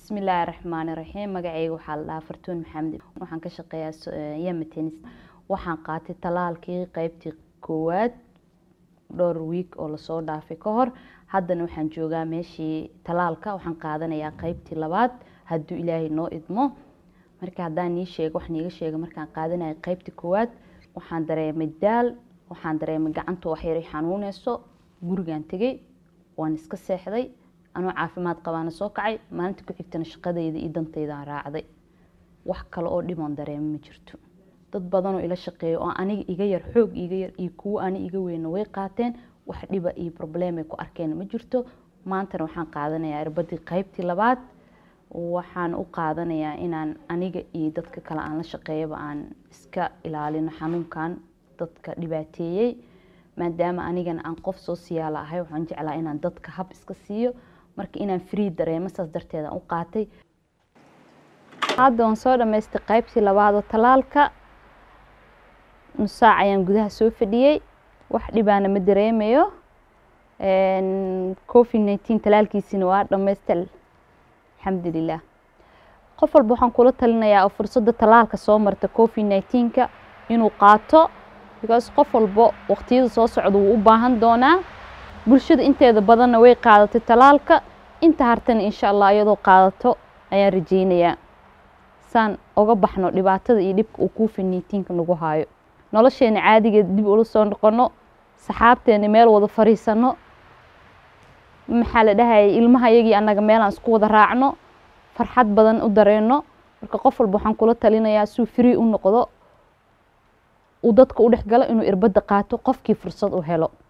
بسم الله الرحمن الرحيم magacayga waxa la Fartuun Maxamed waxaan ka shaqeeyaa Yemen waxaan qaatay talaalkii qaybtii koowaad dhowr week oo la soo dhaafay ka hor haddana waxaan joogaa meeshii talaalka waxaan qaadanayaa qaybtii labaad haddii Ilaahay noo idmo marka haddaan ii sheego wax niiga sheego markaan qaadanayo qaybtii koowaad waxaan dareemay daal waxaan dareemay gacanta wax yar xanuunayso gurigaan tagay waan iska seexday أنا عافمات قبانا سوكعي ما أنت كحكتنا شقادة إذا دنتيدا راعدي وحكلا أو ديمان دريم مجرتو dad badan oo ila shaqeeyo oo aniga iga yar xoog iga yar iyo kuwa aniga iga weyn way qaateen wax dhiba iyo problem ay ku arkeen ma jirto maanta waxaan qaadanayaa irbadii qaybtii labaad waxaan u qaadanayaa inaan aniga iyo dadka kale aan la shaqeeyo aan iska ilaalino xanuunkan dadka dhibaateeyay maadaama anigana aan qof social ahay waxaan jeclaa inaan dadka hab iska siiyo marka inaan free dareemo saas darteeda u qaatay hadda aan soo dhameystay qaybtii labaad oo talaalka nusaac ayaan gudaha soo fadhiyay wax dhibaana ma dareemayo COVID-19 talaalkiisina waa dhameystay alxamdulillah qof walba waxaan kula talinayaa fursadda talaalka soo marta COVID-19 ka inuu qaato because qof walba waqtiyada soo socdo uu u baahan doonaa bulshada inteeda badanna way qaadatay talaalka inta hartan insha Allah iyadoo qaadato ayaan rajeynayaa saan uga baxno dhibaatada iyo dhibka uu COVID-19 ka nagu haayo nolosheena caadiga dib ula soo noqono saxaabteena meel wada fariisano maxaa la dhahay ilmaha yagii anaga meel aan isku wada raacno farxad badan u dareeno marka qof walba waxaan kula talinayaa suu free u noqdo uu dadka u dhex galo inuu irbada qaato qofkii fursad u helo